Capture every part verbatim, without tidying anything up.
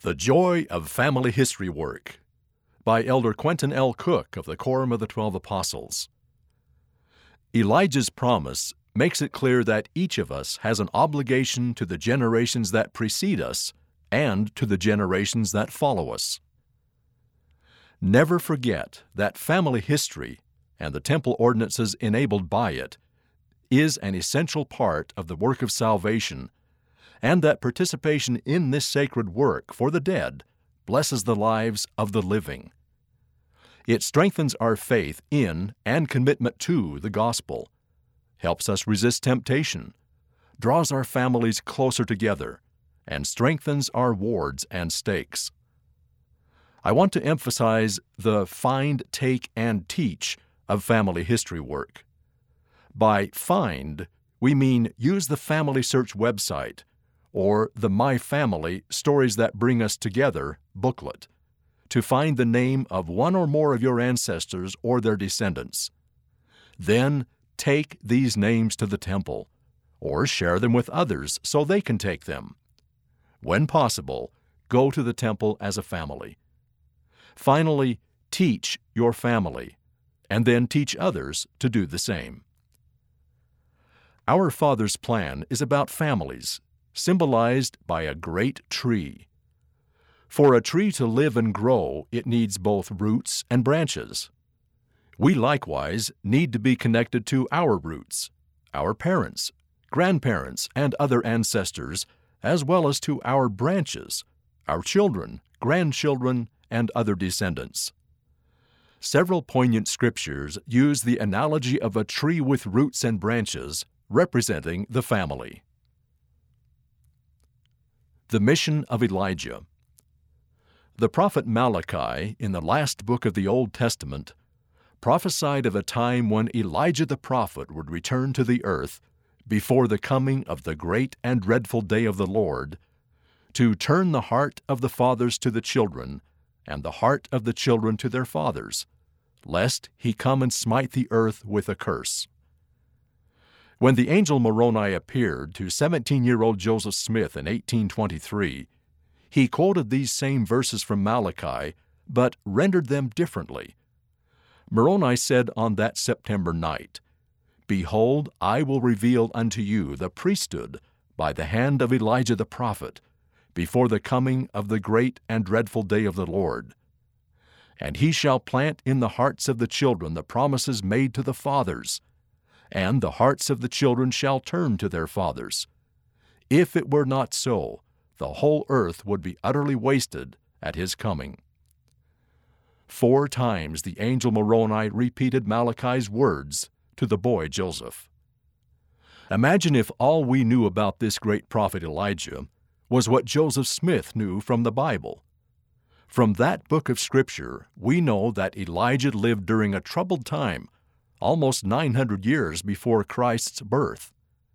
The Joy of Family History Work by Elder Quentin L. Cook of the Quorum of the Twelve Apostles. Elijah's promise makes it clear that each of us has an obligation to the generations that precede us and to the generations that follow us. Never forget that family history and the temple ordinances enabled by it is an essential part of the work of salvation, and that participation in this sacred work for the dead blesses the lives of the living. It strengthens our faith in and commitment to the gospel, helps us resist temptation, draws our families closer together, and strengthens our wards and stakes. I want to emphasize the find, take, and teach of family history work. By find, we mean use the Family Search website or the My Family Stories That Bring Us Together booklet to find the name of one or more of your ancestors or their descendants. Then take these names to the temple or share them with others so they can take them. When possible, go to the temple as a family. Finally, teach your family, and then teach others to do the same. Our Father's plan is about families, symbolized by a great tree. For a tree to live and grow, it needs both roots and branches. We likewise need to be connected to our roots, our parents, grandparents, and other ancestors, as well as to our branches, our children, grandchildren, and other descendants. Several poignant scriptures use the analogy of a tree with roots and branches representing the family. The mission of Elijah. The prophet Malachi, in the last book of the Old Testament, prophesied of a time when Elijah the prophet would return to the earth before the coming of the great and dreadful day of the Lord, to turn the heart of the fathers to the children, and the heart of the children to their fathers, lest he come and smite the earth with a curse. When the angel Moroni appeared to seventeen-year-old Joseph Smith in eighteen twenty-three, he quoted these same verses from Malachi, but rendered them differently. Moroni said on that September night, "Behold, I will reveal unto you the priesthood by the hand of Elijah the prophet, before the coming of the great and dreadful day of the Lord. And he shall plant in the hearts of the children the promises made to the fathers, and the hearts of the children shall turn to their fathers. If it were not so, the whole earth would be utterly wasted at his coming." Four times the angel Moroni repeated Malachi's words to the boy Joseph. Imagine if all we knew about this great prophet Elijah was what Joseph Smith knew from the Bible. From that book of Scripture, we know that Elijah lived during a troubled time, almost nine hundred years before Christ's birth.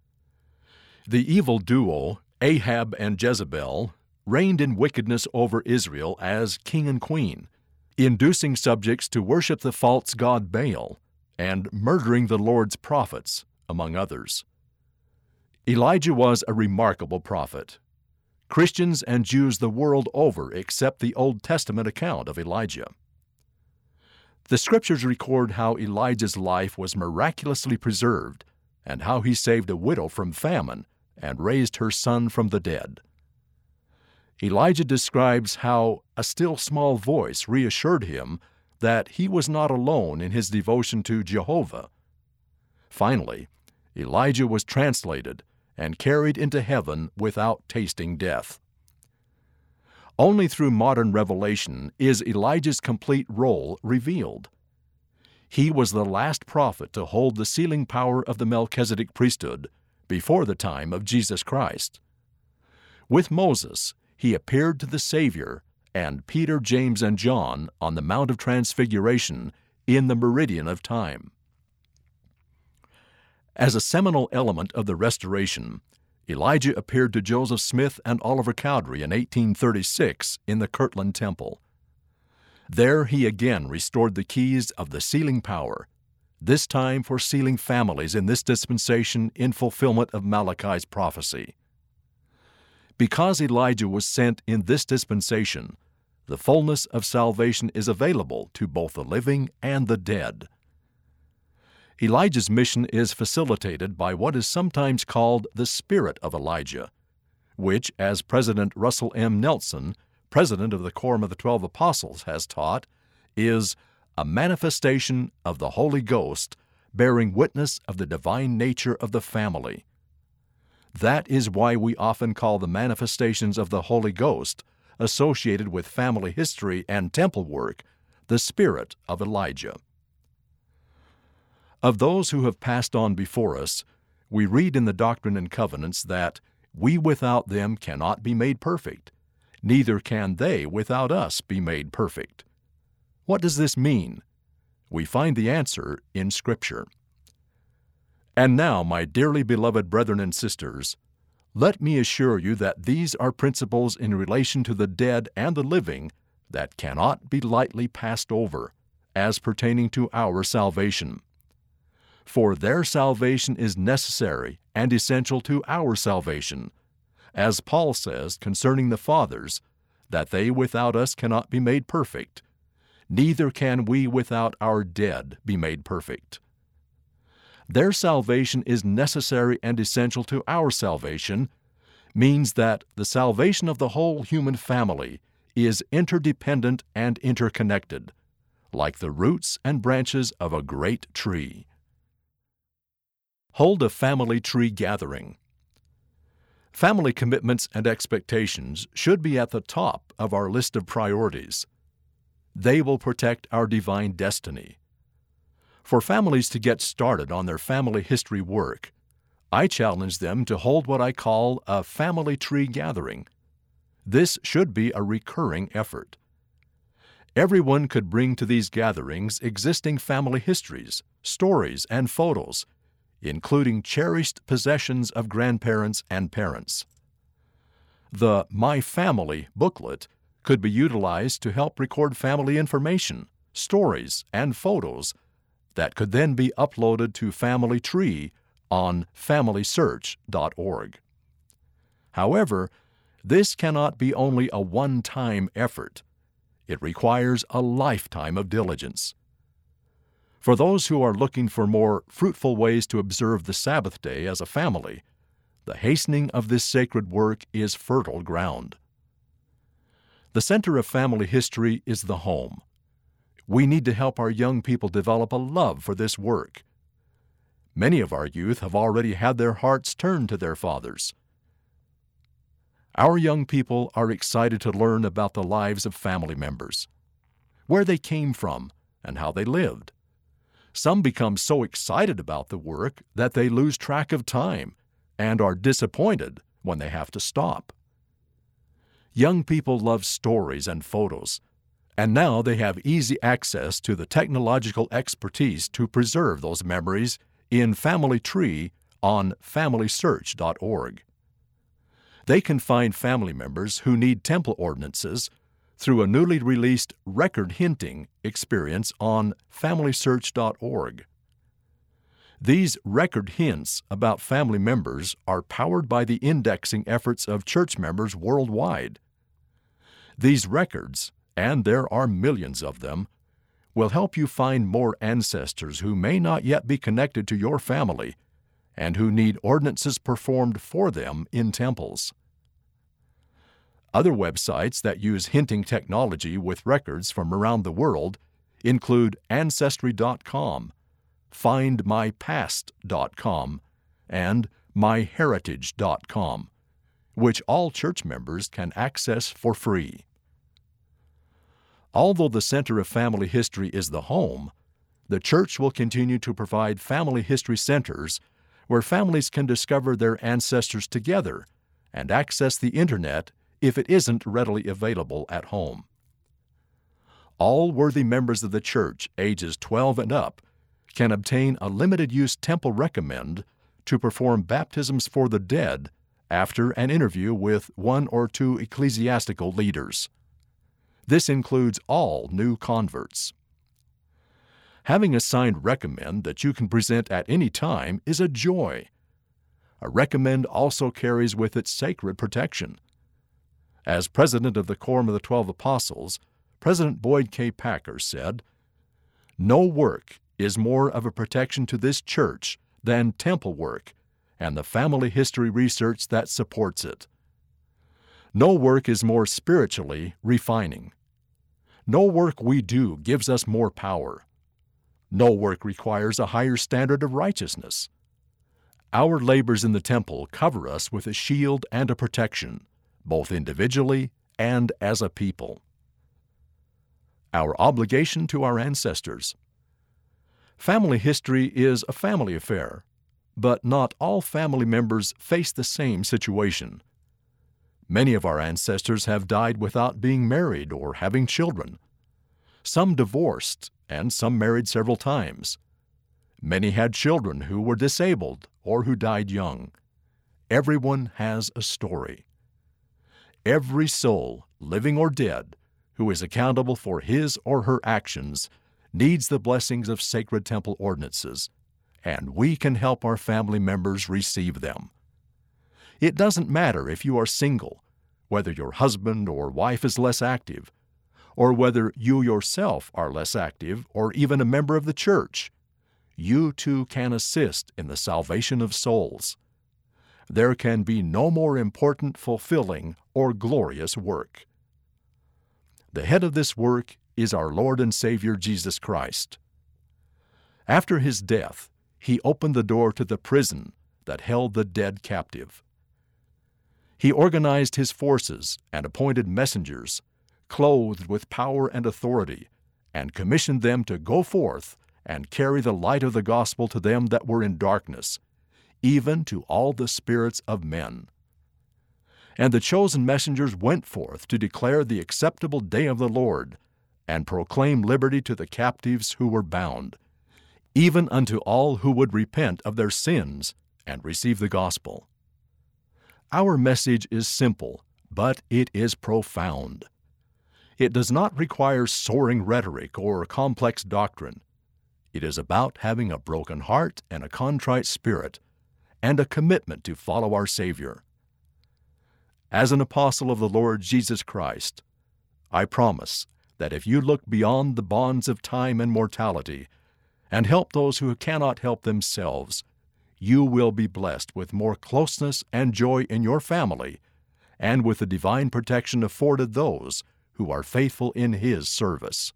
The evil duo, Ahab and Jezebel, reigned in wickedness over Israel as king and queen, inducing subjects to worship the false god Baal and murdering the Lord's prophets, among others. Elijah was a remarkable prophet. Christians and Jews the world over accept the Old Testament account of Elijah. The Scriptures record how Elijah's life was miraculously preserved and how he saved a widow from famine and raised her son from the dead. Elijah describes how a still small voice reassured him that he was not alone in his devotion to Jehovah. Finally, Elijah was translated and carried into heaven without tasting death. Only through modern revelation is Elijah's complete role revealed. He was the last prophet to hold the sealing power of the Melchizedek priesthood before the time of Jesus Christ. With Moses, he appeared to the Savior and Peter, James, and John on the Mount of Transfiguration in the meridian of time. As a seminal element of the Restoration, Elijah appeared to Joseph Smith and Oliver Cowdery in eighteen thirty-six in the Kirtland Temple. There he again restored the keys of the sealing power, this time for sealing families in this dispensation in fulfillment of Malachi's prophecy. Because Elijah was sent in this dispensation, the fullness of salvation is available to both the living and the dead. Elijah's mission is facilitated by what is sometimes called the Spirit of Elijah, which, as President Russell M. Nelson, president of the Quorum of the Twelve Apostles, has taught, is a manifestation of the Holy Ghost bearing witness of the divine nature of the family. That is why we often call the manifestations of the Holy Ghost associated with family history and temple work the Spirit of Elijah. Of those who have passed on before us, we read in the Doctrine and Covenants that we without them cannot be made perfect, neither can they without us be made perfect. What does this mean? We find the answer in Scripture. And now, my dearly beloved brethren and sisters, let me assure you that these are principles in relation to the dead and the living that cannot be lightly passed over, as pertaining to our salvation. For their salvation is necessary and essential to our salvation, as Paul says concerning the fathers, that they without us cannot be made perfect, neither can we without our dead be made perfect. Their salvation is necessary and essential to our salvation means that the salvation of the whole human family is interdependent and interconnected, like the roots and branches of a great tree. Hold a family tree gathering. Family commitments and expectations should be at the top of our list of priorities. They will protect our divine destiny. For families to get started on their family history work, I challenge them to hold what I call a family tree gathering. This should be a recurring effort. Everyone could bring to these gatherings existing family histories, stories, and photos, including cherished possessions of grandparents and parents. The My Family booklet could be utilized to help record family information, stories, and photos that could then be uploaded to Family Tree on family search dot org. However, this cannot be only a one-time effort. It requires a lifetime of diligence. For those who are looking for more fruitful ways to observe the Sabbath day as a family, the hastening of this sacred work is fertile ground. The center of family history is the home. We need to help our young people develop a love for this work. Many of our youth have already had their hearts turned to their fathers. Our young people are excited to learn about the lives of family members, where they came from, and how they lived. Some become so excited about the work that they lose track of time and are disappointed when they have to stop. Young people love stories and photos, and now they have easy access to the technological expertise to preserve those memories in Family Tree on family search dot org. They can find family members who need temple ordinances through a newly released record hinting experience on family search dot org. These record hints about family members are powered by the indexing efforts of church members worldwide. These records, and there are millions of them, will help you find more ancestors who may not yet be connected to your family and who need ordinances performed for them in temples. Other websites that use hinting technology with records from around the world include ancestry dot com, find my past dot com, and my heritage dot com, which all church members can access for free. Although the center of family history is the home, the church will continue to provide family history centers where families can discover their ancestors together and access the Internet if it isn't readily available at home. All worthy members of the church ages twelve and up can obtain a limited-use temple recommend to perform baptisms for the dead after an interview with one or two ecclesiastical leaders. This includes all new converts. Having a signed recommend that you can present at any time is a joy. A recommend also carries with it sacred protection, As president of the Quorum of the Twelve Apostles, President Boyd K. Packer said, "No work is more of a protection to this church than temple work and the family history research that supports it. No work is more spiritually refining. No work we do gives us more power. No work requires a higher standard of righteousness. Our labors in the temple cover us with a shield and a protection, both individually and as a people." Our obligation to our ancestors. Family history is a family affair, but not all family members face the same situation. Many of our ancestors have died without being married or having children. Some divorced, and some married several times. Many had children who were disabled or who died young. Everyone has a story. Every soul, living or dead, who is accountable for his or her actions needs the blessings of sacred temple ordinances, and we can help our family members receive them. It doesn't matter if you are single, whether your husband or wife is less active, or whether you yourself are less active or even a member of the church. You too can assist in the salvation of souls. There can be no more important, fulfilling, or glorious work. The head of this work is our Lord and Savior Jesus Christ. After his death, he opened the door to the prison that held the dead captive. He organized his forces and appointed messengers, clothed with power and authority, and commissioned them to go forth and carry the light of the gospel to them that were in darkness, even to all the spirits of men. And the chosen messengers went forth to declare the acceptable day of the Lord, and proclaim liberty to the captives who were bound, even unto all who would repent of their sins and receive the gospel. Our message is simple, but it is profound. It does not require soaring rhetoric or complex doctrine. It is about having a broken heart and a contrite spirit, and a commitment to follow our Savior. As an apostle of the Lord Jesus Christ, I promise that if you look beyond the bonds of time and mortality and help those who cannot help themselves, you will be blessed with more closeness and joy in your family and with the divine protection afforded those who are faithful in his service.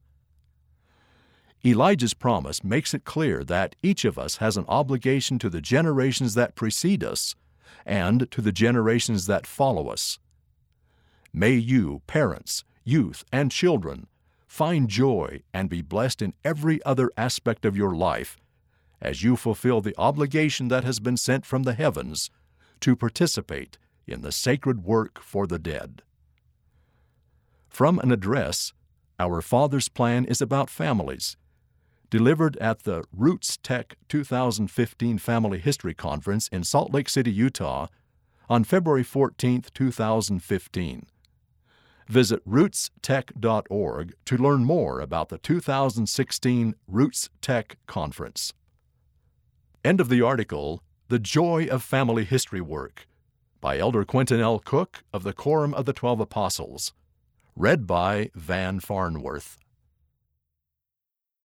Elijah's promise makes it clear that each of us has an obligation to the generations that precede us and to the generations that follow us. May you, parents, youth, and children, find joy and be blessed in every other aspect of your life as you fulfill the obligation that has been sent from the heavens to participate in the sacred work for the dead. From an address, Our Father's Plan is About Families, delivered at the Roots Tech two thousand fifteen Family History Conference in Salt Lake City, Utah, on February fourteenth, two thousand fifteen. Visit roots tech dot org to learn more about the two thousand sixteen Roots Tech Conference. End of the article, The Joy of Family History Work, by Elder Quentin L. Cook of the Quorum of the Twelve Apostles. Read by Van Farnworth.